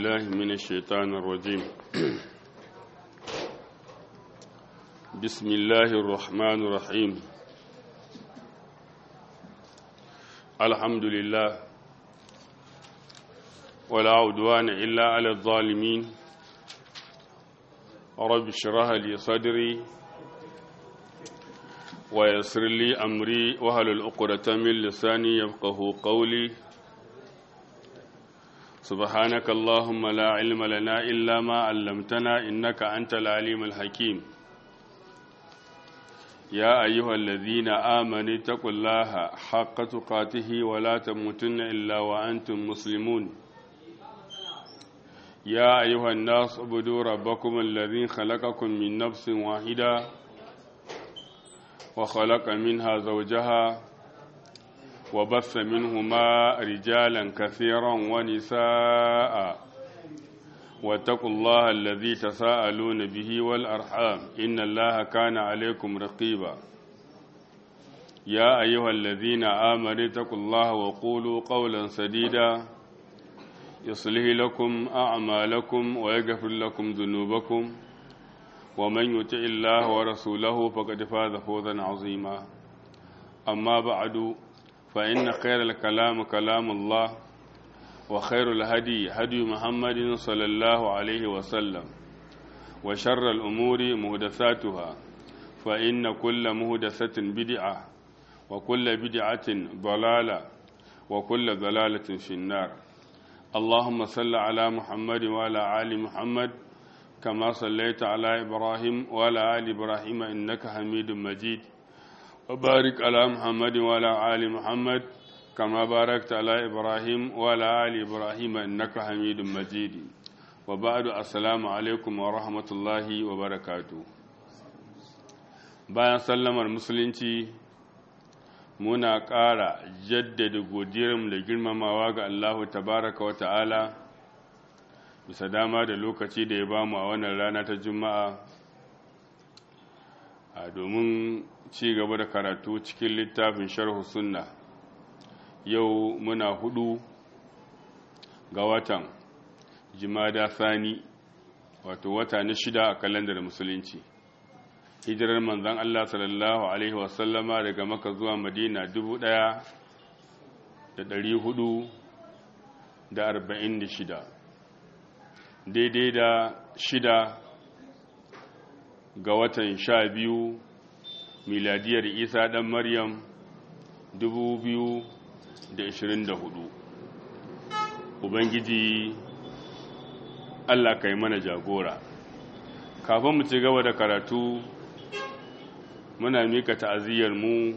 بالله من الشيطان الرجيم بسم الله الرحمن الرحيم الحمد لله ولا عدوان إلا على الظالمين رب اشرح لي صدري ويسر لي أمري واحلل عقدة من لساني يفقهوا قولي سبحانك اللهم لا علم لنا إلا ما علمتنا إنك أنت العليم الحكيم يا أيها الذين آمنوا اتقوا الله حق تقاته ولا تموتن إلا وأنتم مسلمون يا أيها الناس اعبدوا ربكم الذي خلقكم من نفس واحدة وخلق منها زوجها وبث منهما رجالا كثيرا ونساء واتقوا الله الذي تساءلون به والأرحام إن الله كان عليكم رقيبا يا أيها الذين آمنوا اتقوا الله وقولوا قولا سديدا يصلح لكم أعمالكم ويغفر لكم ذنوبكم ومن يطع الله ورسوله فقد فاز فوزا عظيما أما بعد فإن خير الكلام كلام الله وخير الهدي هدي محمد صلى الله عليه وسلم وشر الأمور محدثاتها فإن كل محدثة بدعة وكل بدعة ضلالة وكل ضلالة في النار اللهم صل على محمد وعلى آل محمد كما صليت على إبراهيم وعلى آل إبراهيم إنك حميد مجيد وبارك على محمد وعلى آل محمد كما باركت على إبراهيم وعلى آل إبراهيم إنك حميد مجيد وبعد السلام عليكم ورحمة الله وبركاته bayan sallamar musulunci muna ƙara jaddada godiyarmu da girmamawa ga Allahu tabaraka wa ta'ala bisa dama da lokaci da ya bamu a wannan rana ta Juma'a domin ci gaba da karatu cikin littafin sharhu sunna yau muna 4 ga watan jimada sani wato wata na 6 a kalandar musulunci hijirar manzon Allah sallallahu alaihi wasallama daga Makka zuwa Madina 1446 daidai da 6 ga watan 12 miladiyar Isa dan Maryam 2024 Ubangiji Allah kai mana jagora kafin mu ci gaba da karatu muna mika ta'aziyar mu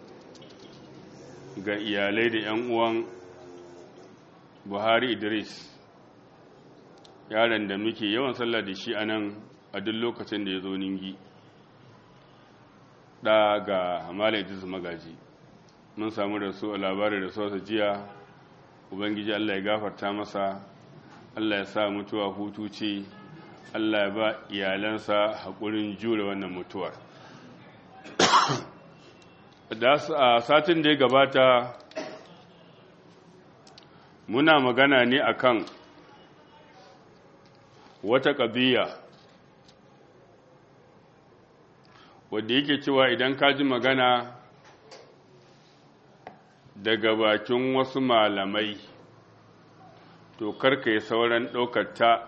ga iyalai da ƴan uwan Buhari Idris yaron da muke yawan sallah da shi anan a duk lokacin da ya zo Ningi da ga Malam Idris Magaji mun samu da su a labarin da su jiya Ubangiji Allah ya gafarta masa Allah ya sa mutuwa hutu ce Allah ya ba iyalansa haƙurin jure wannan mutuwar da satin da ya gabata muna magana ne akan wata ƙabiya wadda yake cewa idan ka ji magana daga bakin wasu malamai to karka yi sauran ɗaukata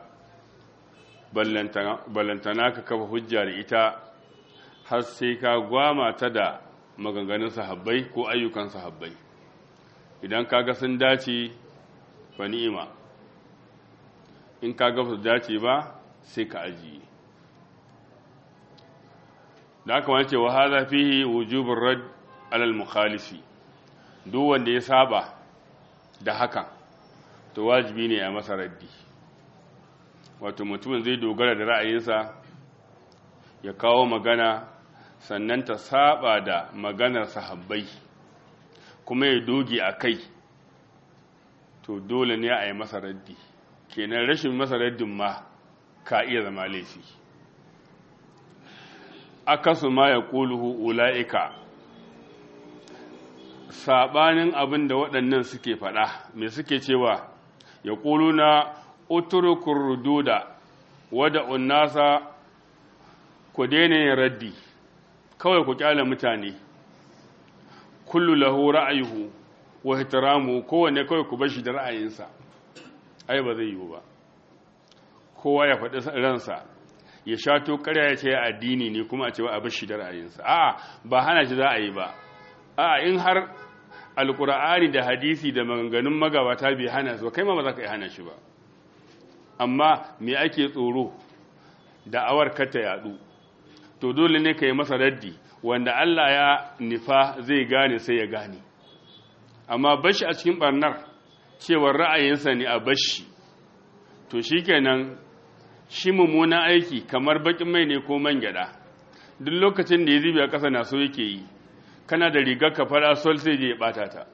ballantana ka kafa hujja da ita har sai ka gwama ta da maganganun sahabbai ko ayyukan sahabbai idan kaga sun dace fa ni'ima in kaga su dace ba sai ka ajiye da aka wance wa hadha fihi wujubur rad ala al mukhalifi duk wanda ya saba da haka to wajibi ne a masa raddi wato mutumin zai dogara da ra'ayinsa ya kawo magana sannan ta saba da maganar sahabbai kuma ya doge a kai to dole ne a yi masa raddi kenan rashin masa raddin ma ka iya zama laifi akasu ma ya ƙuluhu ula'ika saɓanin abin da waɗannan suke faɗa mai suke cewa ya ƙuluna uturukur rududa wada unnasa ku daina yin raddi kawai ku kyale mutane kullu lahu ra'ayuhu wa ihtiramu kowanne kawai ku bashi da ra'ayinsa ai ba zai yiwu ba kowa ya faɗi ransa ya shato ƙarya ya ce addini ne kuma a ce a bashi da ra'ayinsa a'a ba hana shi za a yi ba a'a in har alqur'ani da hadisi da maganganun magabata bai hana su kai ma ba za ka yi hana shi ba amma me ake tsoro da awar ka ta yadu to dole ne ka yi masa raddi wanda Allah ya nifa zai gane sai ya gane amma bashi a cikin barnar cewar ra'ayinsa ne a bashi to shikenan shi mummunan aiki kamar bakin mai ne ko man gyada duk lokacin da ya zibi a ƙasa na so yake yi kana da rigar ka fara sol sai je ya bata ta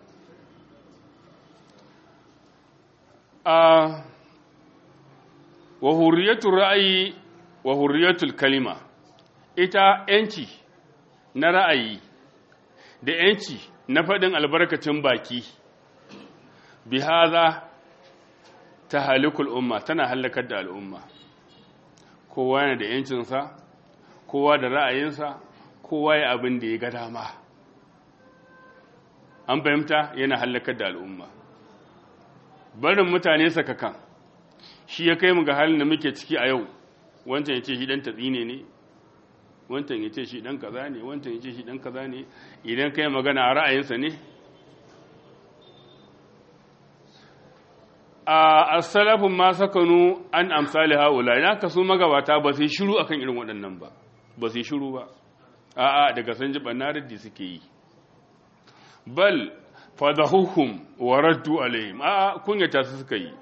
wa hurriyatul ra'ayi wa hurriyatul kalima ita yanci na ra'ayi da yanci na faɗin albarkacin baki bihaza ta halikul umma tana halakar da al'umma kowa yana da yancinsa kowa da ra'ayinsa kowa ya abin da ya ga dama an fahimta yana halakar da al'umma barin mutane sakakan shi ya kai mu ga halin da muke ciki a yau wancan ya ce shi dan tatsine ne wancan ya ce shi dan kaza ne wancan ya ce shi dan kaza ne idan kai magana a ra'ayinsa ne a as-salafun ma sakanu an amsali haula ina ka su magabata ba sai shiru akan irin waɗannan ba sai shiru ba a'a daga san ji bannaraddi suke yi bal fadahuhum wa raddu alaihim a'a kunyata su suka yi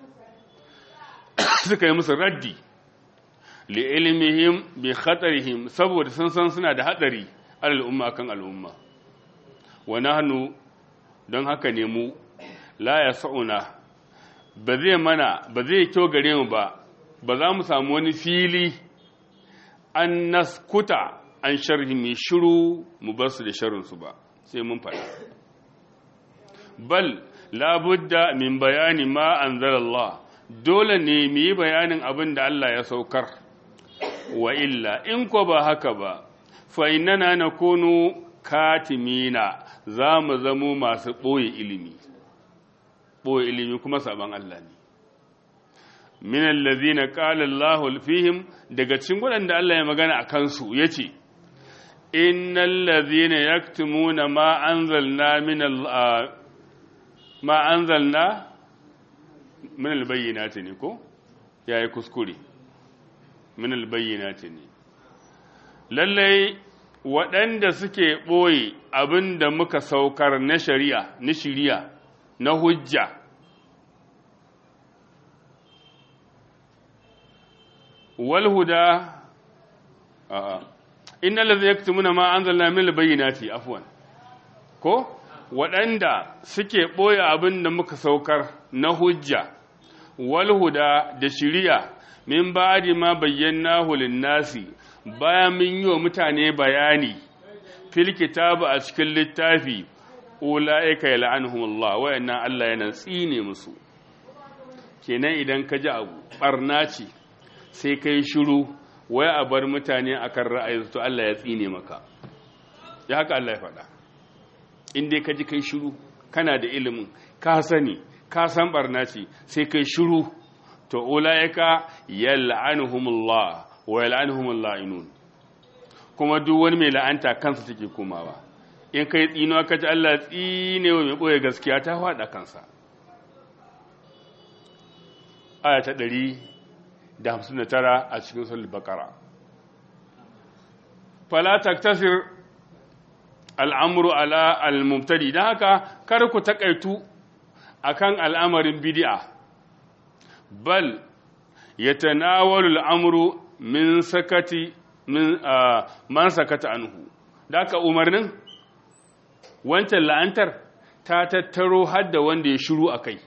musu raddi li ilmihim bi khatarihim saboda sun san suna da hadari al'umma kan al'umma wa nahnu don haka ne mu la yasauna ba zai kyau gare mu ba za mu samu wani fili an naskuta an sharhi mai shiru mu bar su da sharrinsu ba sai mun faɗa bal labudda min bayani ma anzalallah dole ne mu yi bayanin abin da Allah ya saukar wa illa in ko ba haka ba fa innana nakunu katimina za mu zamo masu ɓoye ilimi kuma saban Allah ne min allazina qala Allahu fihim daga cikin waɗanda Allah ya magana a kansu yace innal ladhina yaktumuna ma anzalna min albayyinati ne ko yayi kuskure min albayyinati ne lallai waɗanda suke ɓoye abinda muka saukar na shari'a na hujja walhuda innal ladhina yaktumuna ma anzalna min albayyinati afwan ko waɗanda suke ɓoye abin da muka saukar na hujja walhuda da shiriya min ba'di ma bayyanahu lin-nasi bayan mun yi wa mutane bayani fil kitabi a cikin littafi ulaika yal'anuhumullah wa inna Allah yana tsine musu kenan idan ka ji abu barna ce sai kai shiru wai a bar mutane akan ra'ayi to Allah ya tsine maka ya haka Allah ya faɗa in dai ka ji kai shiru kana da ilimin ka sani ka san barna ce sai kai shiru to ulaika yal'anuhumullah wa yal'anuhumul la'inun kuma duk wani mai la'anta kansa take komawa in kai tsinuwa ka ji Allah tsine wa mai boye gaskiya ta faɗa kansa aya ta 159 a cikin suratul baqara fala taktasir al'amuru ala al-mubtadi dan haka kar ku takaitu akan al'amarin bid'a bal yatanawalu al'amru min sakati min man sakata anhu daka umarnin wancan la'antar ta tattaro hadda wanda ya shiru akai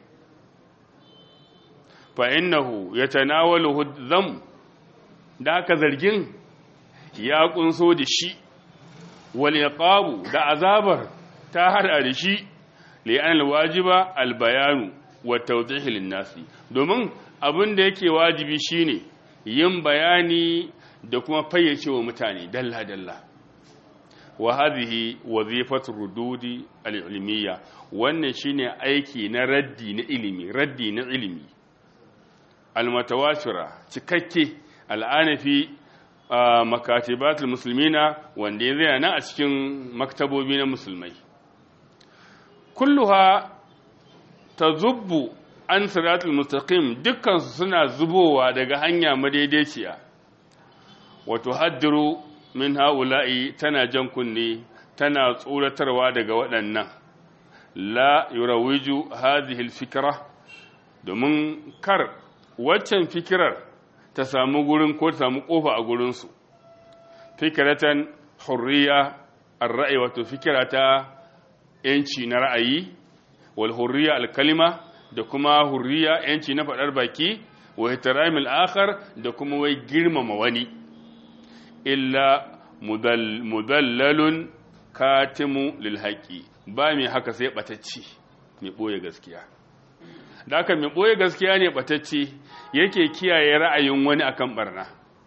fa innahu yatanawalu dham daka zargin ya kunso da shi wal iqabu da azabar ta hada da shi li an al wajiba al bayanu wa tawdihi lin-nasi domin abin da yake wajibi shine yin bayani da kuma fayyace wa mutane dalla dalla wa hadhihi wazifatu rududi al-ilmiyya wannan shine aiki na raddi na ilimi al-mutawatira cikakke al'anafi makatibatul muslimina wanda ya zai nan a cikin maktabobi na musulmai kulluha tazubbu an siratul mustaqim dukkan su suna zubowa daga hanya madaidaiciya wato haddiru min haula'i tana jan kunne tana tsoratarwa daga waɗannan la yurawiju hadhihi alfikra domin kar waccan fikirar ta samu gurin ko ta samu kofa a gurin su fikratan hurriya ar-ra'yi wato fikrata yanci na ra'ayi wal hurriya al-kalima da kuma hurriya yanci na fadar baki wa ihtiramil akhar da kuma wai girmama wani illa mudallalun katimu lil haqi ba mai haka sai batacci mai boye gaskiya da haka mai boye gaskiya ne batacci yake kiyaye ra'ayin wani akan barna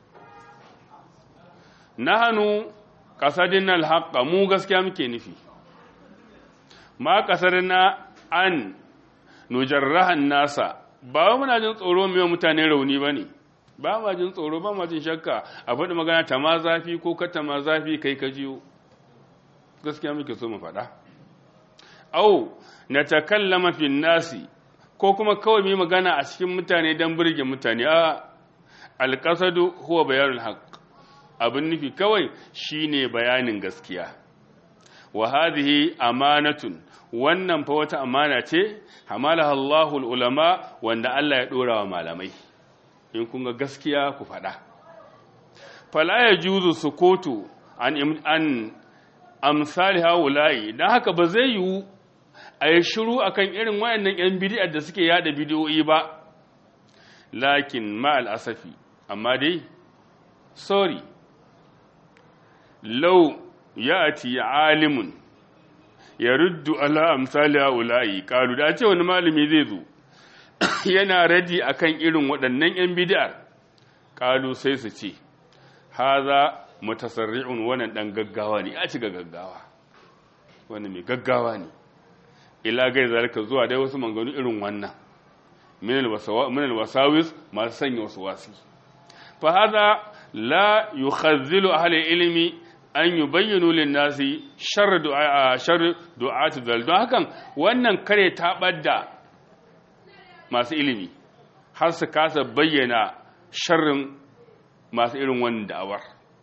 nahanu qasadina al haqqa mu gaskiya muke nufi ma qasadina an nujarrahan nasa ba muna jin tsoro mai mutane rauni bane ba ma jin tsoro ba ma jin shakka a faɗi magana ta ma zafi ko kata ma zafi kai ka jiyo gaskiya muke so mu faɗa au na takallama fi nasi ko kuma kawai mu magana a cikin mutane dan burge mutane a alqasadu huwa bayanul haqq abin nufi kawai shine bayanin gaskiya wa hadhihi amanatun wannan fa wata amana ce hamalaha Allahul ulama wanda Allah ya dora wa malamai in kun ga gaskiya ku faɗa fala yajuzu sukutu an amsali haula'i dan haka ba zai yiwu a yi shiru akan irin wayannan yan bid'a da suke yada bidiyoyi ba lakin ma al'asafi amma dai sorry law ya'ti alimun yaruddu ala amsali haula'i qalu da ce wani malami zai zo yana radi akan irin waɗannan yan bid'ar qalu sai su ce haza mutasarri'un wannan dan gaggawa ne ya ci gaggawa wannan mai gaggawa ne ila gai zalika zuwa dai wasu manganu irin wannan min alwasawis masu sanya wasu wasi fa hada la yukhazzilu ahli ilmi an yubayyinu lin-nasi sharr du'at dal don hakan wannan kare tabar da masu ilimi har su kasa bayyana sharrin masu irin wannan da'awar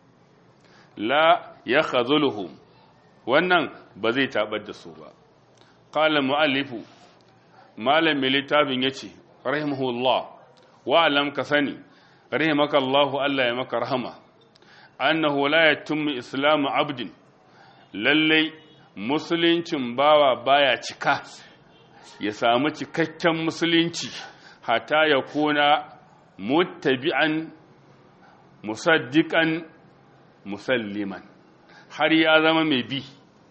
la yakhazuluhum wannan ba zai tabar da su ba qala muallifu malam littafin yace rahimahullah wa alam kasani rahimakallahu Allah ya maka rahama annahu la yatimmu islamu abdin lalle musuluncin bawa baya cika ya samu cikakken musulunci hatta ya kuna muttabi'an musaddiqan musalliman har ya zama mai bi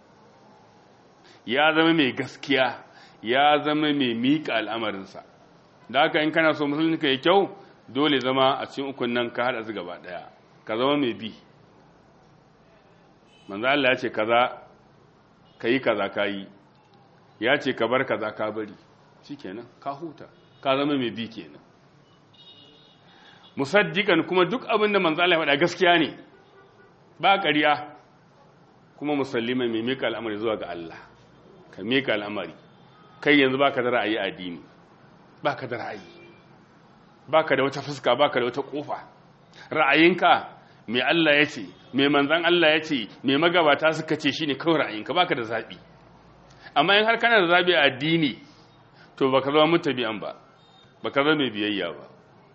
ya zama mai gaskiya ya zama mai miƙa al'amarinsa da haka in kana so musulunci ka yi kyau dole zama a cikin ukun nan ka haɗa su gaba ɗaya ka zama mai bi manzo Allah ya ce kaza ka yi kaza ka yi ya ce ka bar kaza ka bari shikenan ka huta ka zama mai bi kenan musaddiqan kuma duk abin da manzo Allah ya faɗa gaskiya ne ba ƙarya kuma musallima mai mika al'amari zuwa ga Allah ka mika al'amari kai yanzu baka da ra'ayi addini baka da ra'ayi baka da wata fuska baka da wata kofa ra'ayinka mai Allah yace mai manzon Allah yace mai magabata suka ce shine kawai ra'ayinka baka da zabi amma in har kana da zabi a addini to baka zama mutabi'an ba baka zama mai biyayya ba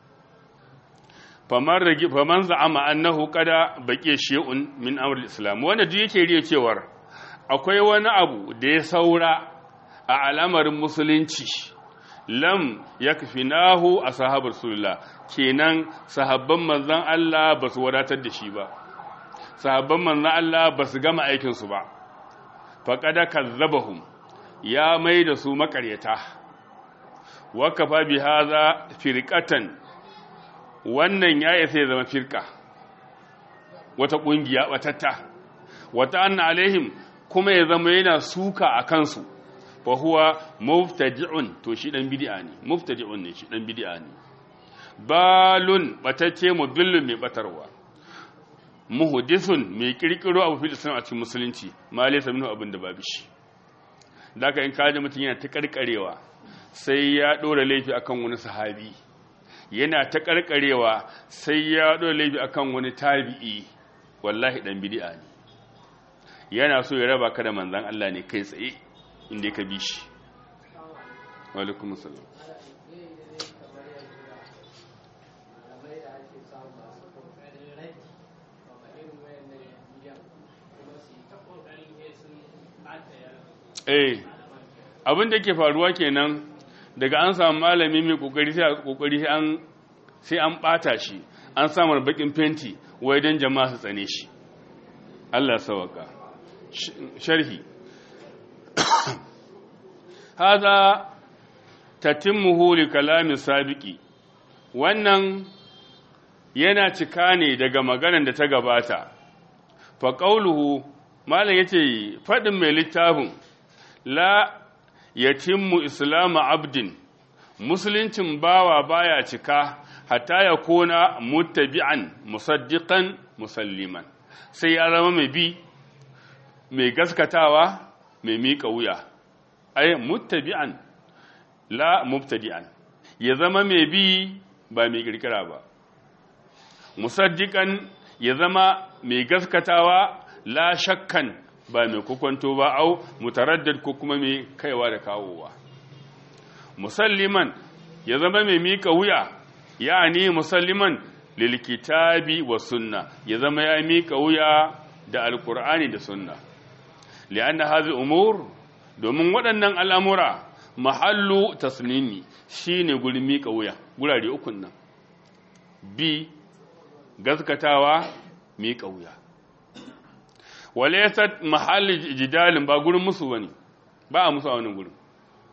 faman za'ama annahu qada baqiya shay'un min amr al-islam wanda duk yake riya cewar akwai wani abu da ya saura a al'amarin musulunci lam yakfinahu ashabu rasulullah kenan sahabban manzon Allah basu wadatar da shi ba sahabban manzon Allah basu gama aikin su ba faqad kazzabahum ya mai da su makaryata wakafa bi hadha firqatan wannan ya isa ya zama firqa wata kungiya watatta wata anna alaihim kuma ya zama yana suka a kansu fa huwa mubtadi'un to shi dan bid'a ne mubtadi'un ne shi dan bid'a ne balun batacce mudillun mai batarwa muhdisun mai kirkiro abu fil islam a cikin musulunci ma laysa minhu abin da babu shi daga in kaje mutun yana ta karkarewa sai ya dora laifi akan wani sahabi yana ta karkarewa sai ya dora laifi akan wani tabi'i wallahi dan bid'a ne yana so ya raba ka da manzon Allah ne kai tsaye inda ka bi shi wa alaikum assalam abin da ke faruwa kenan daga an samu malami mai kokari sai an bata shi an samar bakin fenti wai dan jama'a su tsane shi Allah sawaka sharhi hada tatimmuhu li kalami sabiqi wannan yana cika ne daga maganar da ta gabata fa qauluhu malam yace fadin mai littafin la yatimmu islamu abdin musuluncin bawa baya cika hatta ya kona muttabi'an musaddiqan musalliman sai ya zama mai bi mai gaskatawa mai miƙa wuya ay muttabi'an la mubtadi'an ya zama mai bi ba mai kirkira ba musaddiqan ya zama mai gaskatawa la shakkan ba mai kukwanto ba au mutaraddad ko kuma mai kaiwa da kawowa musalliman ya zama mai mika wuya yani musalliman lil kitabi wa sunna ya zama ya mika wuya da alqur'ani da sunna lianna hadhihi umur domin waɗannan al'amura mahallu taslimi shine gurin mika wuya gurare ukun nan bi gaskatawa mika wuya walaysat mahalli jidalin ba gurin musu bane ba a musu a wannan gurin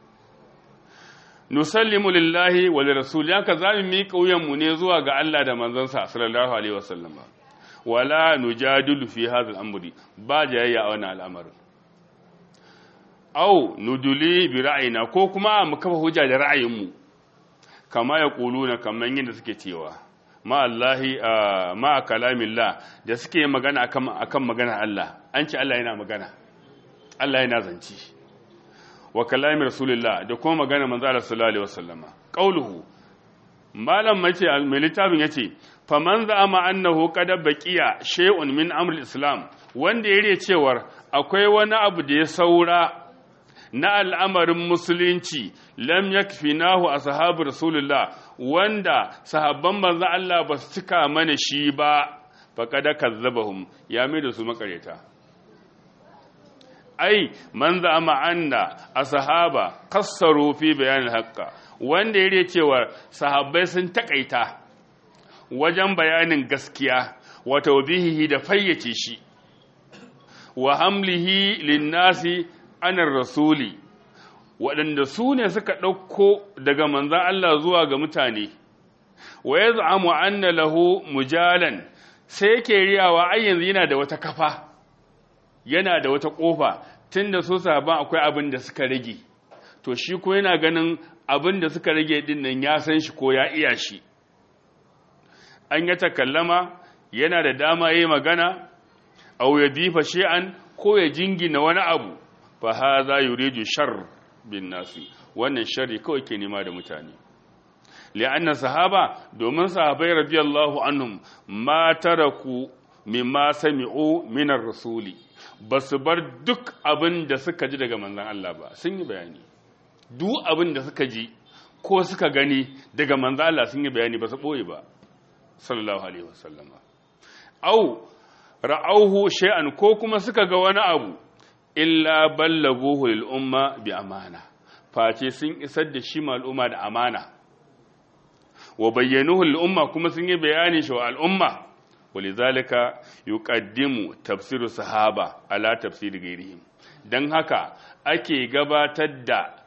nusallimu lillahi wa lirrasul yanka zamu miƙa wuyan mu ne zuwa ga Allah da manzansa sallallahu alaihi wasallam wala nujadilu fi hadha al-amri ba jayayya a wannan al'amarin au nuduli bi ra'ayina ko kuma mu kafa hujja da ra'ayin mu kama ya kuluna kaman yadda suke cewa ma Allahi ma kalamillah da suke magana akan maganar Allah an ce Allah yana magana Allah yana zanci wa kalami rasulullah da kuma magana manzo Allah sallallahu alaihi wasallama qauluhu malam mace mai littafin yace faman za'ama annahu qad baqiya shay'un min amr islam wanda yake cewar akwai wani abu da ya saura na al'amarin musulunci lam yakfinahu ashabu rasulullah wanda sahabban manzo Allah ba su cika mana shi ba faqad kazzabahum ya mai da su makareta ai man za'ama anna ashaba kassaru fi bayan al-haqqa wanda yake cewa sahabbai sun takaita wajen bayanin gaskiya wa tawbihihi da fayyace shi wa hamlihi lin-nasi anar rasuli waɗanda su ne suka ɗauko daga manzan Allah zuwa ga mutane wa ya za'amu anna lahu mujalan sai yake riyawa ai yanzu yana da wata kafa yana da wata ƙofa tunda su sahaban akwai abin da suka rage to shi ko yana ganin abin da suka rage din nan ya san shi ko ya iya shi an ya takallama yana da dama yayi magana aw ya difa shay'an ko ya jingina wani abu fa hadha yuridu shar bin nasi wannan sharri kawai ke nema da mutane li'anna sahaba domin sahabbai radiyallahu anhum ma taraku mimma sami'u min ar-rasuli basu bar duk abin da suka ji daga manzon Allah ba sun yi bayani duk abin da suka ji ko suka gani daga manzon Allah sun yi bayani ba su boye ba sallallahu alaihi wasallama au ra'auhu shay'an ko kuma suka ga wani abu illa ballaguhu lil umma bi amana face sun isar da shi ma al'umma da amana wa bayyanuhu lil umma kuma sun yi bayani shi wa al'umma walizalika yuqaddimu tafsiru sahaba ala tafsir ghairihim dan haka ake gabatar da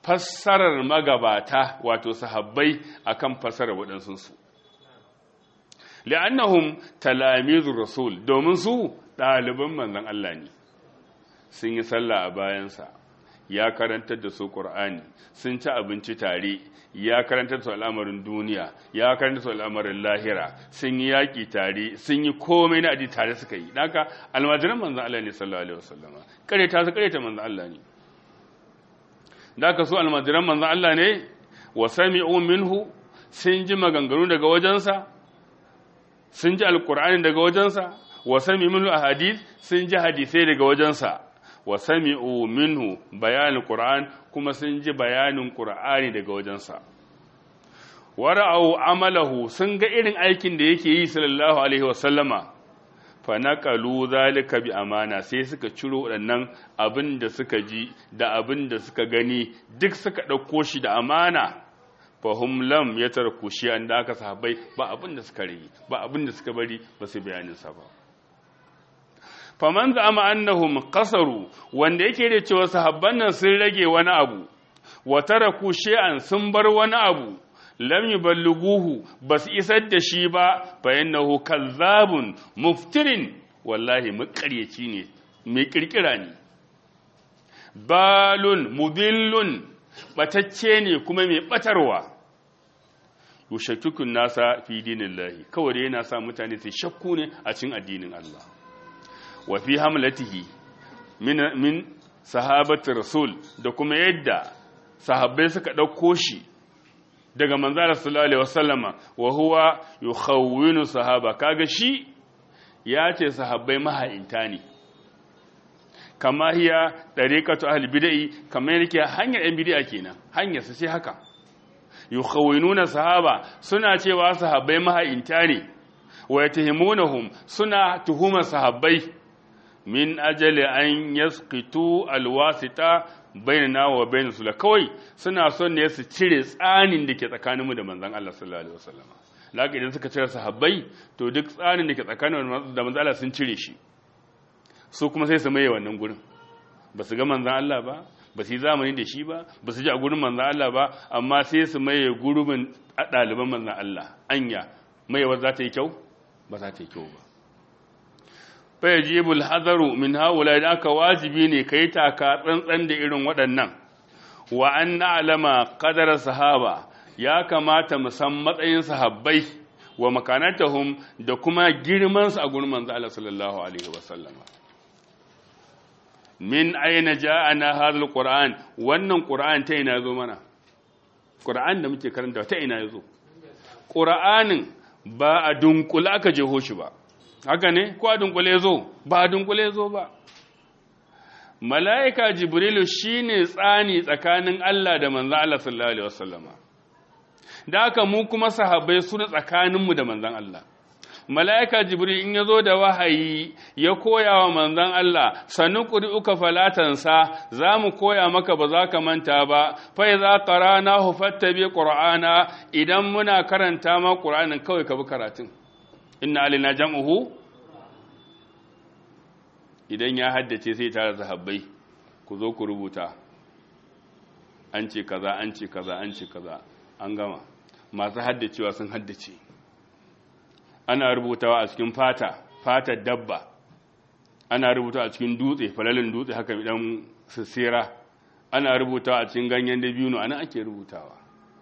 fassarar magabata wato sahabbai akan fassarar waɗansu li'annahum talamizur rasul domin su ɗaliban manzon Allah ne sun yi sallah a bayansa ya karantar da su Qur'ani sun ci abinci tare ya karantar da su al'amarin duniya ya karantar da su al'amarin lahira sun yi yaƙi tare sun yi komai na addini tare suka yi haka almajiran manzon Allah ne sallallahu alaihi wasallama kareta manzon Allah ne haka su almajiran manzon Allah ne wa sami'u minhu sun ji maganganu daga wajensa sun ji alqur'ani daga wajensa wa sami'u minhu ahadith sun ji hadisai daga wajensa wa sami'u minhu bayanin Qur'an kuma sun ji bayanin Qur'ani daga wajensa wa ra'u amalahu sun ga irin aikin da yake yi sallallahu alaihi wasallama fa naqalu zalika bi amana sai suka ciro wadannan abin da suka ji da abin da suka gani duk suka dauko shi da amana fa hum lam yatarku shay'an da aka sahabbai ba abin da suka rigi ba abin da suka bari ba su bayanin sa ba faman za'ama annahum qasaru wanda yake da cewa sahabban nan sun rage wani abu wa taraku shay'an sun bar wani abu lam yuballighuhu bas isar da shi ba fa innahu kazzabun muftirin wallahi makaryaci ne mai kirkira ne balun mudillun batacce ne kuma mai batarwa yushakikun nasa fi dinillahi kawai yana sa mutane su shakku ne a cikin addinin Allah wa fi hamlatihi min sahabati rasul da kuma yadda sahabbai suka dauko shi daga manzara sallallahu alaihi wasallama wa huwa yukhawwinu sahaba kaga shi ya ce sahabbai maha'inta ne kama hiya dariqatu ahli bid'ah kamar yake hanyar ɗan bid'a kenan hanyar su ce haka yukhawwinuna sahaba suna cewa sahabbai maha'inta ne wa yatahimunahum suna tuhuma sahabbai min ajali an yasqitu alwasita bainana wa bain sul kawai suna son ne su cire tsanin da ke tsakaninmu da manzon Allah sallallahu alaihi wasallam laka idan suka cire sahabbai to duk tsanin da ke tsakaninmu da manzon Allah sun cire shi su kuma sai su maye wannan gurin ba su ga manzon Allah ba ba su yi zamani da shi ba ba su ji a gurin manzon Allah ba amma sai su maye gurbin ɗaliban manzon Allah anya mayewar za ta yi kyau ba za ta yi kyau ba fayajibul hadaru min haula da aka wajibi ne kai taka tsantsan da irin waɗannan wa an na'lama qadara sahaba ya kamata mu san matsayin sahabbai wa makanatahum da kuma girman su a gurin manzo Allah sallallahu alaihi wasallam min aina ja'ana hadal qur'an wannan qur'an ta ina zo mana qur'an da muke karanta ta ina yazo qur'anin ba a dunkula aka jeho shi ba haka ne ko a dunkule zo ba a dunkule zo ba mala'ika jibrilu shine tsani tsakanin Allah da manzon Allah sallallahu alaihi wasallama da haka mu kuma sahabbai suna tsakaninmu da manzon Allah mala'ika jibril in yazo da wahayi ya koya wa manzon Allah sanu qur'uka falatansa zamu koya maka ba za ka manta ba fa iza qara'nahu fattabi qur'ana idan muna karanta ma qur'anin kawai ka bi karatun inna alina jam'uhu idan ya haddace sai tare sahabbai ku zo ku rubuta an ce kaza an ce kaza an ce kaza an gama masu haddacewa sun haddace ana rubutawa a cikin fatar dabba ana rubutawa a cikin dutse falalin dutse haka idan sissira ana rubutawa a cikin ganyen dabino ana ake rubutawa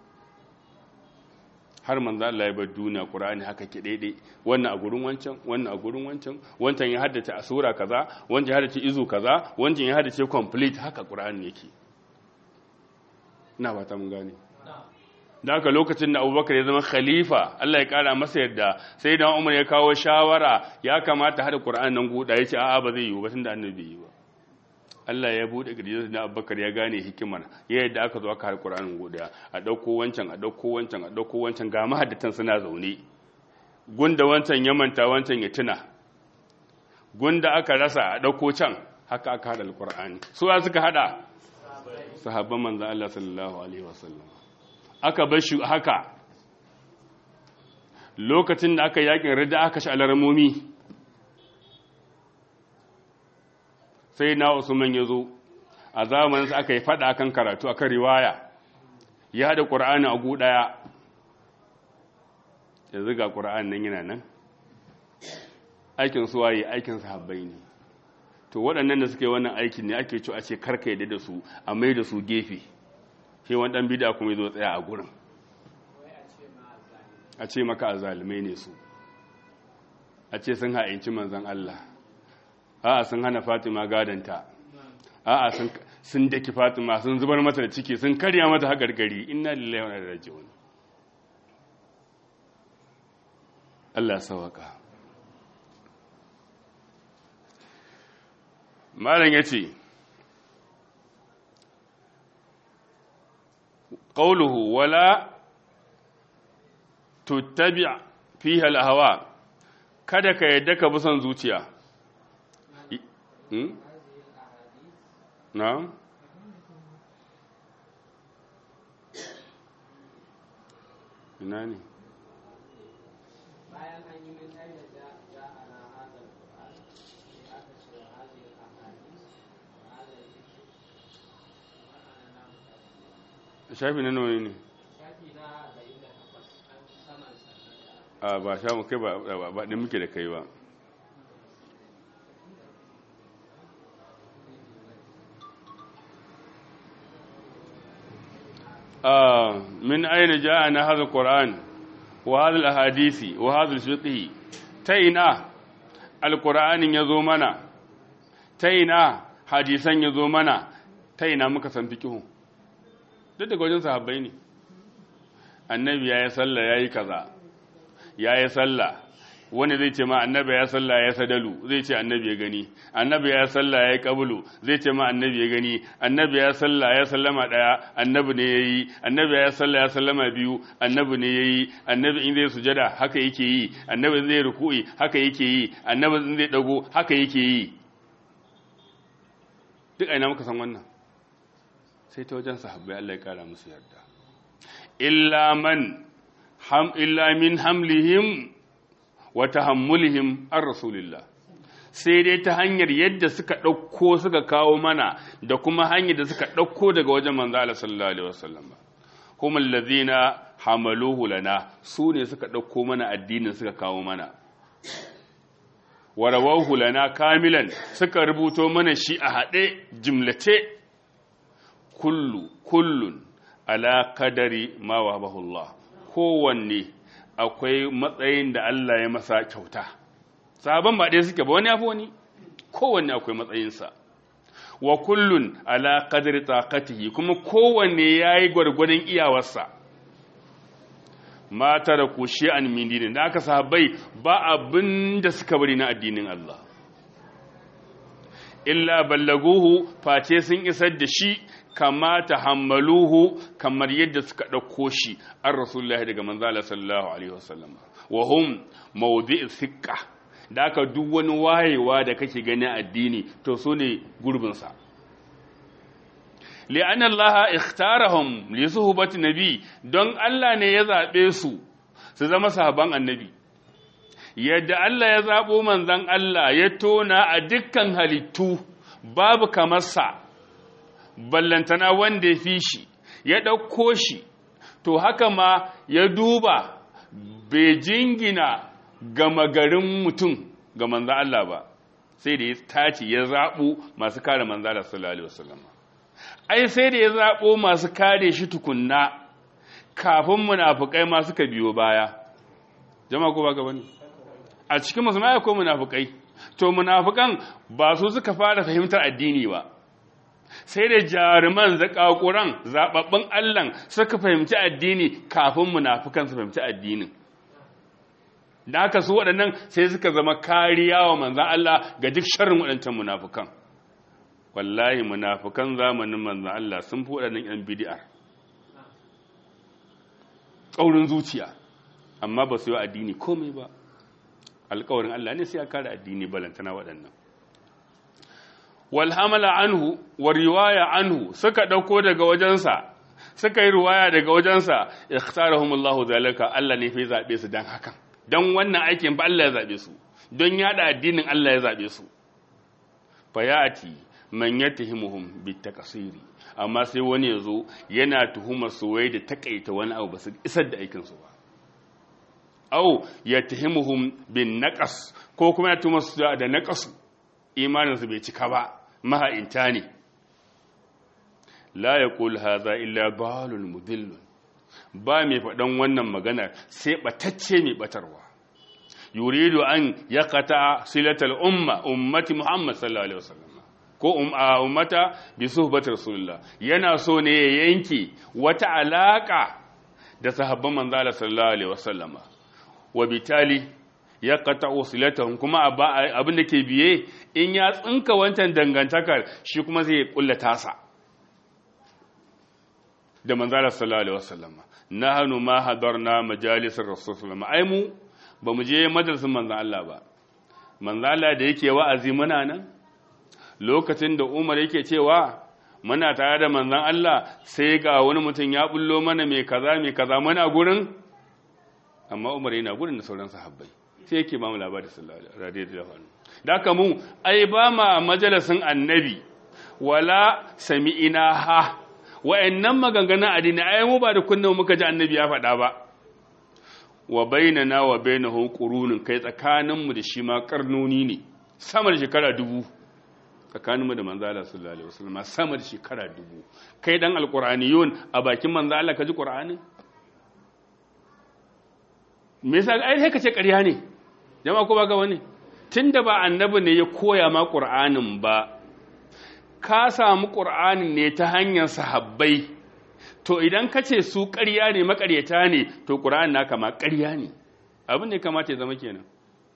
har manzo Allah ya bar duniya Qur'ani haka ke daidai wannan a gurin wancan wannan a gurin wancan wancan ya haddace a sura kaza wancan ya haddace izu kaza wancan ya haddace complete haka Qur'ani yake ina ba ta mun gane da haka lokacin da Abubakar ya zama khalifa Allah ya kara masa yarda sai da Umar ya kawo shawara ya kamata hada Qur'ani nan guda yace a'a ba zai yi ba tunda annabi yi ba Allah ya bude girjin da Abubakar ya gane hikimar yadda aka zo aka har Qur'anin godiya a dauko wancan a dauko wancan a dauko wancan ga mahaddatan suna zaune gunda wancan ya manta wancan ya tuna gunda aka rasa a dauko can haka aka hada Al-Qur'ani su suka hada sahabban manzon Allah sallallahu alaihi wasallam aka bar shi haka lokacin da aka yakin ridda aka shi alarmomi sai na Usman ya zo a zamanin sa aka yi fada akan karatu akan riwaya ya hada Qur'ani a gu daya yanzu ga Qur'ani nan yana nan aikin su waye aikin sahabbai ne to waɗannan da suke wannan aikin ne ake cewa a ce karka yadda da su a mai da su gefe sai wani dan bid'a kuma yazo tsaya a gurin a ce maka azalimai ne su a ce sun ha'inci manzon Allah a'a sun hana Fatima gadanta a'a sun daki Fatima sun zubar mata da ciki sun karya mata haƙarƙari inna lillahi wa inna ilaihi raji'un Allah sawaka malam yace qawluhu wala tuttabi' fiha al-ahwa kada ka yadda ka bi son zuciya na ina ne bayan an yi min aina da ana hadar Qur'an sai aka ce hadhihi al-ahadith shafi na nawa ne shafi na 48 an saman sannan ba sha mu kai ba din muke da kai ba من أين جاءنا هذا القرآن وهذا الأحاديث وهذا الفقه تينا القرآن يزومنا تينا حديثا يزومنا تينا مكسن فقه duk da gwajin sahabbai ne annabi ya yi sallah ya yi kaza ya yi sallah wani zai ce ma annabi ya sallah ya sadalu zai ce annabi ya gani annabi ya sallah ya yi kabulu zai ce ma annabi ya gani annabi ya sallah ya sallama daya annabi ne yayi annabi ya sallah ya sallama biyu annabi ne yayi annabi in zai sujada haka yake yi annabi in zai ruku'i haka yake yi annabi in zai dago haka yake yi duk aina muka san wannan sai ta wajen sahabbai Allah ya kara musu yarda illa min hamlihim wa tahammulihim ar rasulillah sai dai ta hanyar yadda suka dauko suka kawo mana da kuma hanyar da suka dauko daga wajen manzo Allah sallallahu alaihi wasallam hum alladhina hamaluhu lana su ne suka dauko mana addinin suka kawo mana wa rawahu lana kamilan suka rubuto mana shi a hade jumlace kullun ala qadari ma wahabahu Allah kowanne akwai matsayin da Allah ya masa kyauta sahaban ba ɗaya suke ba wani yafi wani kowanne akwai matsayinsa wa kullun ala qadri taqatihi kuma kowanne yayi gwargwadon iyawarsa ma taraku shay'an min dinin da aka sahabbai ba abin da suka bari na addinin Allah illa ballaguhu face sun isar da shi kama tahammaluhu kamar yadda suka dauko shi an rasulullahi daga manzo Allah sallallahu alaihi wasallam wa hum mawdi'u thiqqa da aka duk wani wayewa da kake gani addini to so ne gurbin sa li'anna Allah ikhtarahum li suhbati nabi don Allah ne ya zabe su zama sahaban annabi yadda Allah ya zabo manzon Allah ya tona a dukkan halittu babu kamar sa ballantana wanda ya fi shi ya ɗauko shi to haka ma ya duba bai jingina gama garin mutum ga manzan Allah ba sai da ya tace ya zaɓo masu kare manzan Allah sallallahu alaihi wasallam ai sai da ya zaɓo masu kare shi tukunna kafin munafukai ma suka biyo baya jama'a ko ba ga bane a cikin musulmai akwai munafukai to munafukan ba su suka fara fahimtar addini ba sai da jaruman zakakuran zababbin Allah suka fahimci addini kafin munafikan su fahimci addinin da haka su waɗannan sai suka zama kariya wa manzon Allah ga duk sharrin waɗancan munafikan wallahi munafikan zamanin manzon Allah sun fi waɗannan yan bid'a ƙaurin zuciya amma ba su yi addini komai ba alƙawarin Allah ne sai ya kare addini balantana waɗannan walhamala anhu wa riwaya anhu suka dauko daga wajensa suka yi riwaya daga wajensa ikhtarahumullahu zalika Allah ne fa zabe su dan hakan dan wannan aikin ba Allah ya zabe su don yada addinin Allah ya zabe su fayati man yatahimuhum bitaqsiri amma sai wani yazo yana tuhumar su wai da takaita wani abu ba su isar da aikin su ba au yatahimuhum bin naqas ko kuma ya tuhumar su da naqas imanin su bai cika ba maha'inta ne la yaqul hadha illa balul mudillun ba mai faɗan wannan magana sai batacce mai batarwa yuridu an yaqata silatal ummati Muhammad sallallahu alaihi wasallam ko ummata bi suhbati rasulullah yana so ne ya yanke wata alaka da sahabban manzo Allah sallallahu alaihi wasallama wa bitali yaqata silatahum kuma abin da ke biye in ya tsinka wancan dangantakar shi kuma zai kullata sa da manzo Allah sallallahu alaihi wasallama nahnu ma hadarna majalisar rasul sallallahu alaihi wasallam ai mu ba mu je madrasar manzan Allah ba manzan Allah da yake wa'azi muna nan lokacin da Umar yake cewa muna tare da manzan Allah sai ga wani mutum ya bullo mana mai kaza muna gurin amma Umar yana gurin da sauran sahabbai sai yake ba mu labari sallallahu alaihi wasallam da haka mu ai ba ma majalisin annabi wala sami'ina ha wa'annan maganganun addini ai mu ba da kunnan muka ji annabi ya faɗa ba wa bainana wa bainahu qurunun kai tsakaninmu da shi ma karnoni ne sama da shekara 1000 tsakaninmu da manzo Allah sallallahu alaihi wasallam sama da shekara 1000 kai dan alqur'aniyun a bakin manzo Allah ka ji qur'ani me yasa ai sai ka ce ƙarya ne jama'a ko ba ga wani tunda ba annabi ne ya koya ma qur'anin ba ka samu qur'anin ne ta hanyar sahabbai to idan ka ce su ƙarya ne maƙaryata ne to ƙura'an naka ma ƙarya ne abin da ya kamata ya zama kenan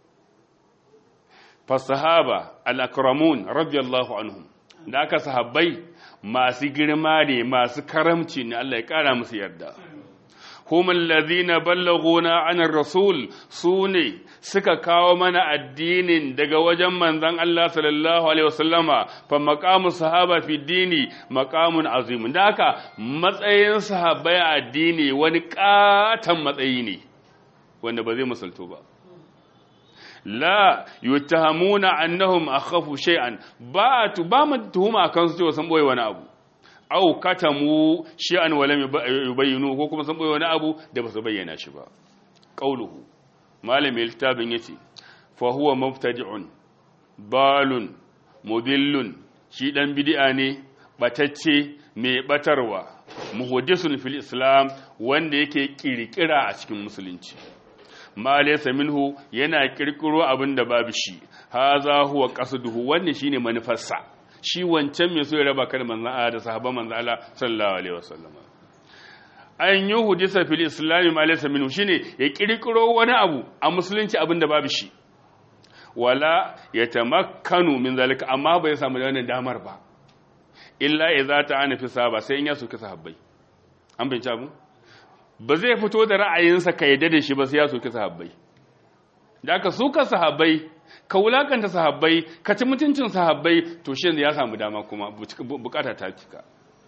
fasahaba al-akramun radiyallahu anhum da aka sahabbai masu girma ne masu karamci ne Allah ya ƙara musu yarda hum alladhina ballaghuna an ar-rasul sune suka kawo mana addinin daga wajen manzon Allah sallallahu alaihi wasallama fa maqamu sahaba fi dini maqamun azim da haka matsayin sahabbai addini wani katan matsayi ne wanda ba zai musalto ba la yuttahamuna annahum akhafu shay'an ba mu tuhuma kan su cewa sun boye wani abu au katamu shay'an wa lam yubayyinu ko kuma sun boye wani abu da ba su bayyana shi ba qauluhu malamin littafin yace fa huwa mubtadi'un balun mudillun shi dan bid'a ne batacce mai batarwa muhaddisun fil islam wanda yake kirkira a cikin musulunci ma laysa minhu yana kirkiro abinda babu shi haza huwa qasduhu wannan shine manufarsa shi wancan mai so ya raba kan manzon Allah da sahabban manzon Allah sallallahu alaihi wasallam an yuhdisa fil islam ma laysa minhu shine ya kirkiro wani abu a musulunci abinda babu shi wala yatamakkanu min zalika amma bai samu wannan damar ba illa idza ta'ana fi sahaba sai in ya soki sahabbai an bin abu ba zai fito da ra'ayinsa ka yadda da shi ba sai ya soki sahabbai da ka suka sahabbai ka wulakanta sahabbai ka ci mutuncin sahabbai to shi ya samu dama kuma bukata ta cika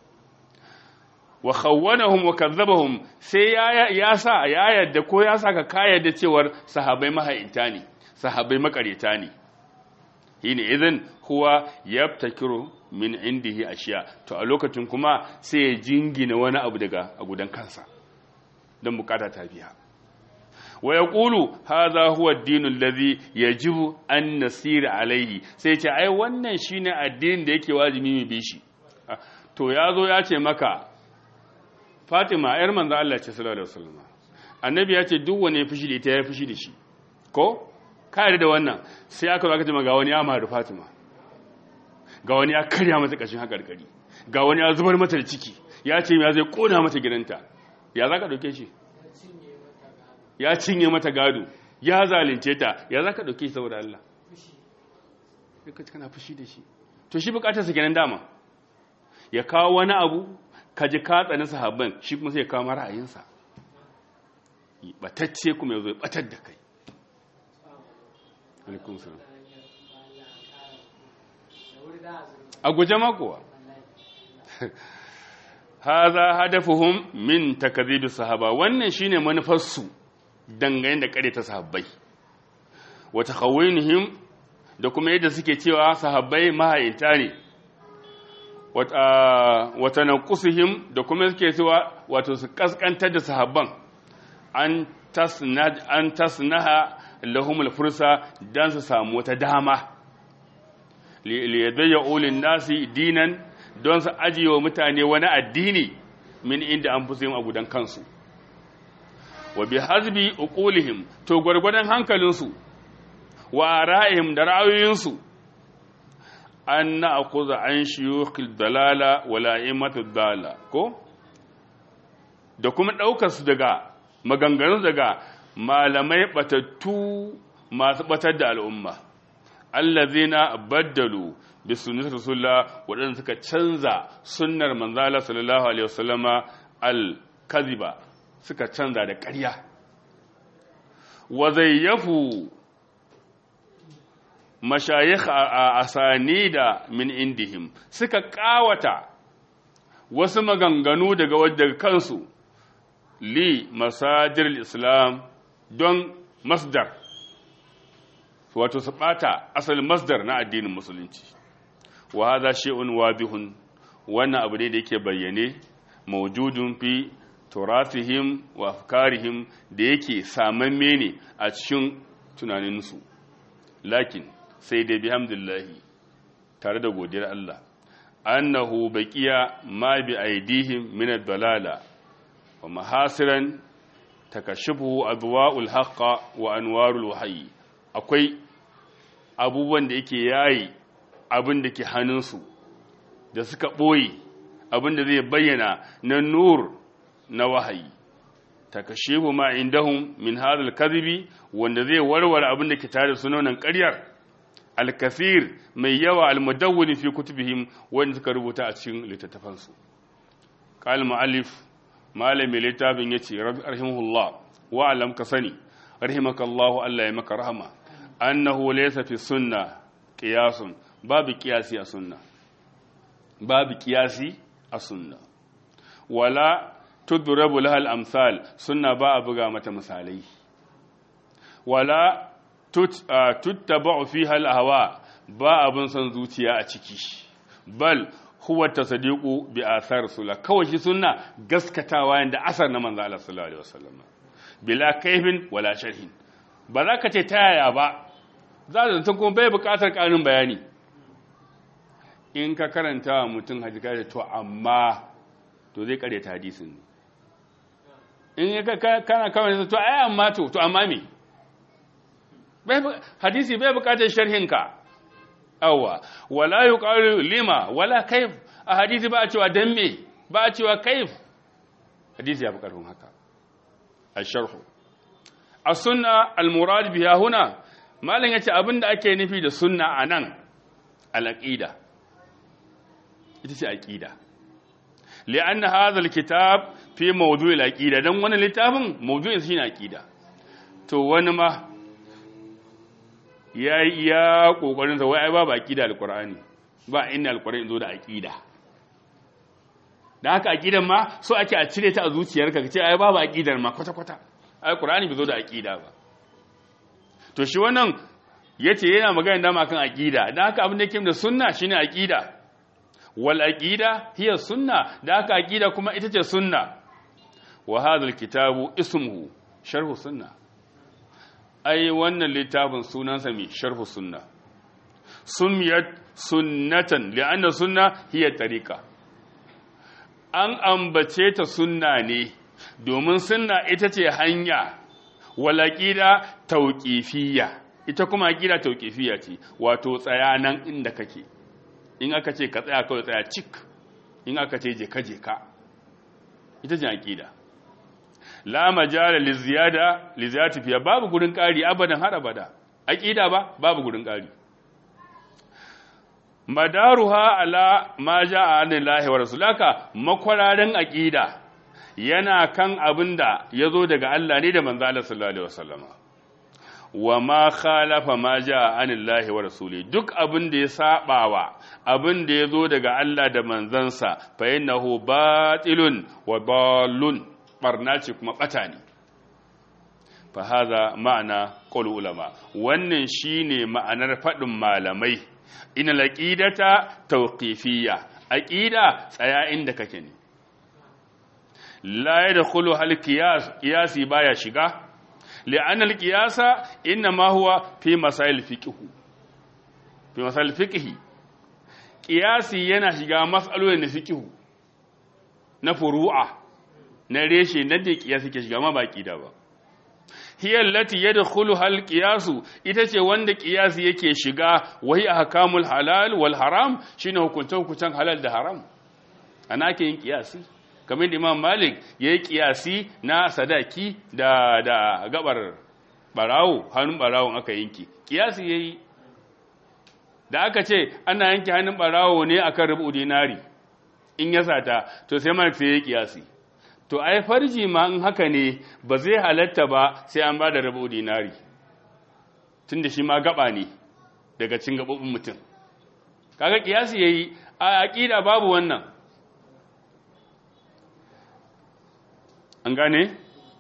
wa khawwanahum wa kadzabahum sai ya sa ya yadda ko ya saka kaya da cewar sahabbai maha'inta ne sahabbai makareta ne shine idan huwa yabtakiru min indihi ashiya to a lokacin kuma sai ya jingina wani abu daga a gudan kansa dan bukata ta biya wa yaqulu hadha huwa ad-din alladhi yajibu an nasira alayhi sai ce ai wannan shine addinin da yake wajibi mu bi shi to yazo ya ce maka Fatima yar manzo Allah ce sallallahu alaihi wasallam annabi ya ce duk wani fushi da ita ya fushi da shi ko ka da wannan sai aka zo aka ce ga wani ya mara Fatima ga wani ya karya mata kashin hakarkari ga wani ya zubar mata da ciki ya ce ya zai kona mata gidanta ya zaka dauke shi ya cinye mata gado ya zalunce ta ya zaka dauke shi saboda Allah kace kana fushi da shi to shi bukatar sa kenan dama ya kawo wani abu kaji ka tsani sahabban shi kuma sai ya kawo ra'ayinsa batacce kuma yazo ya batar da kai alaikum salam a guje makowa haza hadafuhum min takdhib sahaba wannan shine manufarsu dangane da kare ta sahabbai wa takhawinihim da kuma yadda suke cewa sahabbai mahayinta ne wata nanqusihim da kuma suke cewa wato su kaskantar da sahabban an tasnaha lahum al-fursa dan su samu wata dama li yadayyu lin-nasi dinan don su ajiye wa mutane wani addini min inda an fusa yin a gudan kansu wa bi hazbi uqulihim to gwargwadon hankalinsu wa ra'ayhim da ra'ayoyinsu an na'khudha an shuyukhil dalala wa la'imatid dala ko da kuma daukar su daga maganganun daga malamai batattu masu batar da al'umma allazina baddalu bi sunnati rasulullah wadanda suka canza sunnar manzala sallallahu alaihi wasallama al-kadhiba suka canza da ƙarya wa zayyafu mashayikh asanida min indihim suka kawata wasu maganganu daga kansu li masajir al-islam don masdar wato su bata asalin masdar na addinin musulunci wa hadha shay'un wadihun wannan abu ne da yake bayyane mawjudun fi turathihim wa afkarihim da yake samamme ne a cikin tunaninsu lakin sai dai bihamdillahi tare da godiyar Allah annahu baqiya ma bi aidihim min ad-dalala wa mahasiran takashufu adwa'ul haqqa wa anwarul wahyi akwai abubuwan da yake yayi abin da ke hannunsu da suka ɓoye abin da zai bayyana na nur na wahayi takashifu ma indahum min hadha al wanda zai warware abin da ke tare da sunan ƙaryar al-kathir mai yawa al-mudawwin fi kutubihim wanda suka rubuta a cikin littattafansu qal mu'allif malami littafin yace rahimahullah wa alam ka sani rahimakallahu Allah ya maka rahama annahu laysa fi sunna qiyasun babu qiyasi a sunna babu qiyasi a sunna wala tudrabu lahal amsal sunna ba a buga mata misalai wala tuttaba'u fiha al-ahwa ba abun san zuciya a ciki bal huwa tasdiqu bi athar sula kawai shi sunna gaskatawa yanda asar na manzo Allah sallallahu alaihi wasallam bila kaifin wala sharhin ba za ka ce ta yaya ba za ka zanta kuma bai bukatar ƙarin bayani in ka karanta mutum hadika da to amma to zai kare ta hadisin in ka kana kawai to ai amma to amma me hadisi bai bukatar sharhin ka awwa wala yuqalu lima wala kaif a hadisi ba a cewa dan me ba a cewa kaif hadisi ya bukatar haka الشرح السنة المراد بها هنا ما لن يتي أبن دا أكي نفي دا سنة عنان الأقيدة يتي أقيدة لأن هذا الكتاب في موضوع الأقيدة دون وانا الكتاب موضوع سين أقيدة تو وانا ما يا قوقرن سوى أباب أقيدة القرآن با إن القرآن دو دا أقيدة da haka aqidan ma so ake a cire ta a zuciyarka kace ai babu aqidar ma kwata kwata ai qur'ani bai zo da aqida ba to shi wannan yace yana magana da makan aqida da haka abin da yake da sunna shine aqida wal aqida hiya sunna da haka aqida kuma ita ce sunna wa hadha al kitabu ismuhu sharh sunna ai wannan littafin sunansa mai sharh sunna sumiyat sunnatan li'anna sunna hiya tariqa an ambace ta sunna ne domin sunna ita ce hanya wal aqida tauqifiyya ita kuma aqida tauqifiyya ce wato tsaya nan inda kake in aka ce ka tsaya kawai tsaya cik in aka ce je ka ita ce aqida la majala liziyati fiya babu gurin kari abadan har abada aqida babu gurin kari madaruha ala ma ja'a anillahi wa rasulaka makwararin aqida yana kan abinda yazo daga Allah ne da manzo Allah sallallahu alaihi wasallama wa ma khalafa ma ja'a anillahi wa rasuli duk abinda ya sabawa abinda yazo daga Allah da manzansa fa innahu batilun wa dallun barna ce kuma bata ne fa hadha ma'ana qaul ulama wannan shine ma'anar fadin malamai ina laƙidata tauƙifiyya aqida tsaya inda kake ne la yadkhulu hal qiyasi baya shiga li'anna al-qiyasa inma huwa fi masail fiqh qiyasi yana shiga mas'alolin fiqh na furu'a na reshe na da qiyasi ke shiga ma ba aqida ba hiya allati yadkhulu hal qiyasu ita ce wanda qiyasi yake shiga wahi ahkamul halal wal haram shine hukuncin halal da haram ana ke yin qiyasi kamar da Imam Malik yayi qiyasi na sadaki da gabar barawo hannun barawon aka yanki qiyasi yayi da aka ce ana yanki hannun barawo ne akan rubu dinari in ya sata to sai Malik sai yayi qiyasi to ai farji ma in haka ne ba zai halatta ba sai an ba da rubu dinari tunda shi ma gaba ne daga cin gabobin mutum kaga kiyasi yayi a aqida babu wannan an gane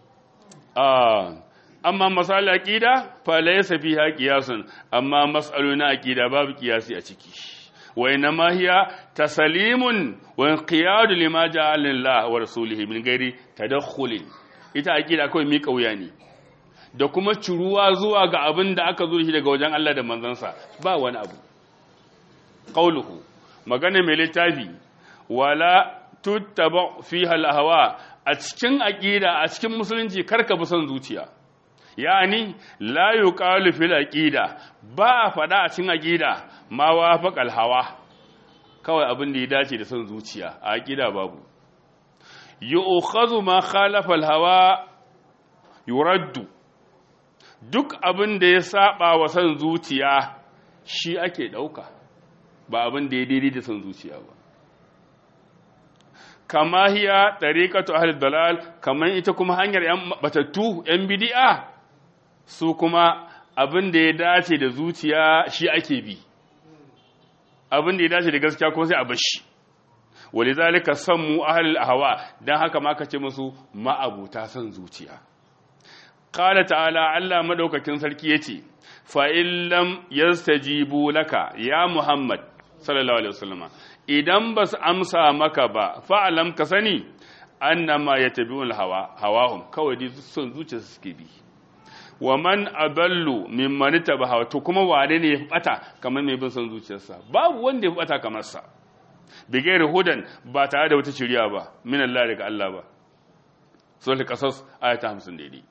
amma masala aqida fa laysa fiha qiyasun amma mas'aluna aqida babu qiyasi a ciki وإنما هي تسليم وانقياد لما جعل الله ورسوله من غير تدخل ita aqida kawai mi kauya ne da kuma ciruwa zuwa ga abin da aka zo shi daga wajen Allah da manzansa ba wani abu qauluhu magana mai littafi wala tuttaba fiha al-ahwa a cikin aqida a cikin musulunci karka bi son zuciya yani la yuqalu fil aqida ba fada a cikin aqida ma wafaqal hawa kawai abin da ya dace da son zuciya a aqida babu yu'khadhu ma khalafa al hawa yuraddu duk abin da ya saba wa son zuciya shi ake dauka ba abin da ya daidai da son zuciya ba kama hiya tariqatu ahli dalal kaman ita kuma hanyar yan batattu yan bid'a su kuma abin da ya dace da zuciya shi ake bi abin da ya dace da gaskiya ko sai a bashi walizalika sammu ahlul ahwa dan haka ma kace musu ma'abuta san zuciya qala ta'ala Allah madaukakin sarki yace fa illam yastajibu laka ya muhammad sallallahu alaihi wasallama idan bas amsa maka ba fa'alam ka sani annama yatabi'ul hawahum kawai dai son zuciya suke bi wa man adallu mimman tabaha to kuma wane ne ya bata kamar mai bin son zuciyarsa babu wanda ya bata kamar sa bigayar hudan ba tare da wata shiriya ba min Allah daga Allah ba sura qasas ayata 50 daidai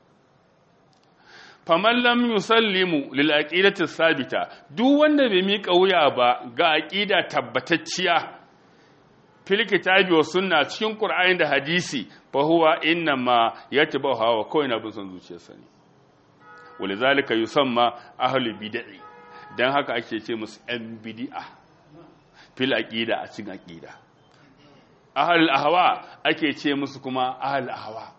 faman lam yusallimu lil aqidati sabita duk wanda bai mika wuya ba ga aqida tabbatacciya fil kitabi wa sunna cikin qur'ani da hadisi fa huwa inma yatba'u hawa kawai na bin son zuciyarsa ne ولذلك يسمى أهل البدع dan haka ake ce musu ɗan bid'a fil aqida a cikin aqida ahlul ahwa ake ce musu kuma ahlul ahwa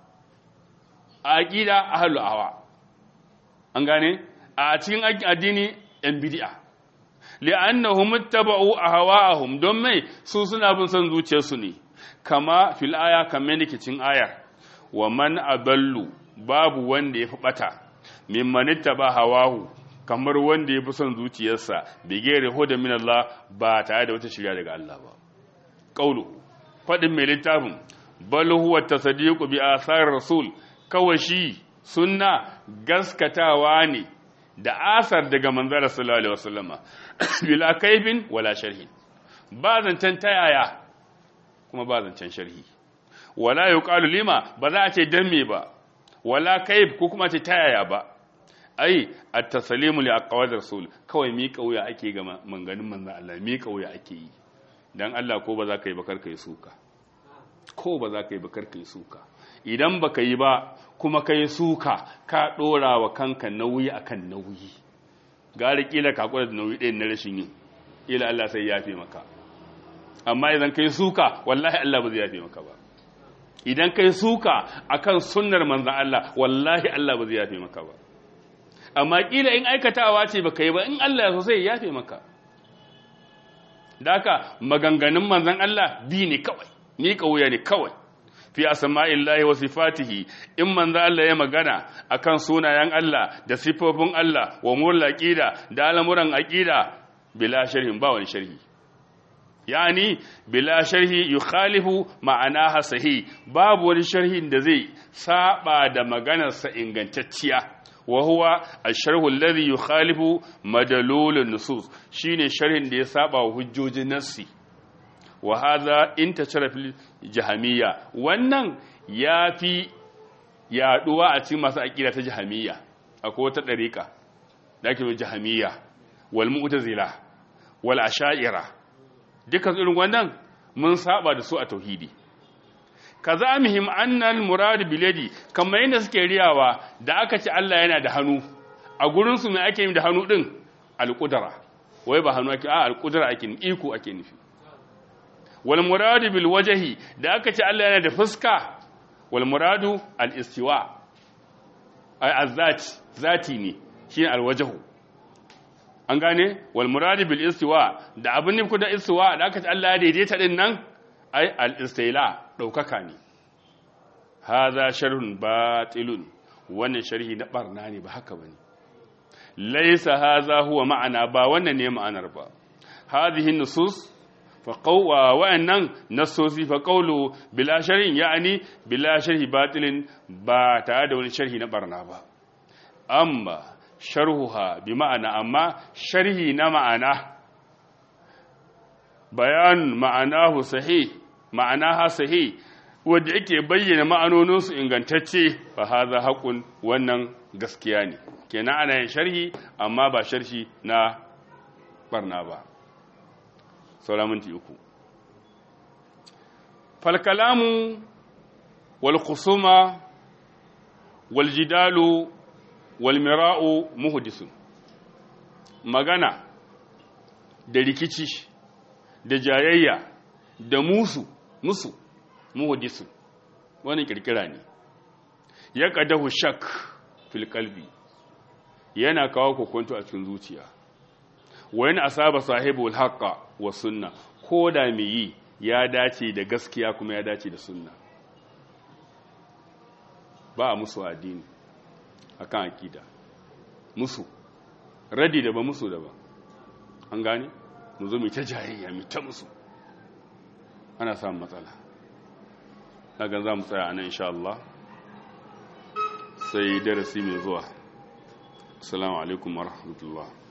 aqida ahlul ahwa an gane a cikin addini ɗan bid'a li'annahum ittaba'u ahwa'ahum don mai su suna bin son zuciyarsu ne kama fil aya kamar yake cikin ayar wa man adallu babu wanda ya fi bata mimman ittaba hawahu kamar wanda ya fi son zuciyarsa bigere huda min Allah ba tare da wata shirya daga Allah ba qaulu fadin mai littafin bal huwa tasdiqu bi athar rasul kawai shi sunna gaskatawa ne da asar daga manzara sallallahu alaihi wasallama bila kaifin wala sharhi ba zancen tayaya kuma ba zancen sharhi wala yuqalu lima ba za a ce dan me ba wala kaif ko kuma ce tayaya ba ai at-taslimu li aqwal rasul kawai mi kauya ake ga manganin manzon Allah mi kauya ake yi dan Allah ko ba za ka yi ba karka yi suka ko ba za ka yi ba karka yi suka idan baka yi ba kuma kai suka ka dora wa kanka nauyi akan nauyi gari kila ka kula da nauyi ɗayan na rashin yin ila Allah sai ya yafe maka amma idan kai suka wallahi Allah ba zai yafe maka ba idan kai suka akan sunnar manzon Allah wallahi Allah ba zai yafe maka ba amma kila in aikatawa ce baka yi ba in Allah ya so sai ya yafe maka daka maganganun manzon Allah bi ne kawai ni kauya ne kawai fi asma'illahi wa sifatihi in manzon Allah ya magana akan sunayen Allah da sifofin Allah wa mulaqida da al'amuran aqida bila sharhin ba wani sharhi yani bila sharhi yukhalifu ma'anaha sahih babu wani sharhin da zai saba da maganarsa ingantacciya wa huwa ash-sharhu alladhi yukhalifu madalul an-nusus shine sharhin da ya saba wa hujjojin nassi wa hadha intashara fil jahamiyya wannan yafi yaduwa a cikin masu aqida ta jahamiyya akwai wata dariqa da ake jahamiyya wal mu'tazila wal asha'ira dukkan irin wannan mun saba da su a tauhidi kaza muhim annal murad bil yadi kamar yadda suke riyawa da aka ce Allah yana da hannu a gurin su me ake yi da hannu din al-qudra wai ba hannu ake al-qudra ake iko ake nufi wal murad bil wajhi da aka ce Allah yana da fuska wal muradu al-istiwa ay zati ne shine al-wajhu an gane wal murad bil istiwa da abin ne da istiwa da aka ce Allah ya daidaita din nan ay al-istila daukaka ne hadha sharhun batilun wannan sharhi na barna ne ba haka bane laysa hadha huwa ma'ana ba wannan ne ma'anar ba hadhihi nusus fa qawwa wa annan nasusi fa qawlu bila sharhin yani bila sharhi batilin ba tare da wani sharhi na barna ba amma sharhuha bi ma'ana amma sharhi na ma'ana bayan ma'anahu sahih ma'anaha sahih wanda yake bayyana ma'anoninsu ingantacce fa hadha haqqun wannan gaskiya ne kenan ana yin sharhi amma ba sharhi na barna ba salamunti uku fal kalamu wal khusuma wal jidalu wal mira'u muhdisun magana da rikici da jayayya da musu muhdisun wani kirkira ne ya qadahu shak fil qalbi yana kawo kokonto a cikin zuciya wayan asaba sahibul haqqa wa sunna koda me yi ya dace da gaskiya kuma ya dace da sunna ba musu addini akan akida musu radi da ba musu da ba an gane mu zo mu ta jayayya mu ta musu ana samun matsala daga za mu tsaya anan insha Allah sai darasi mai zuwa assalamu alaikum warahmatullahi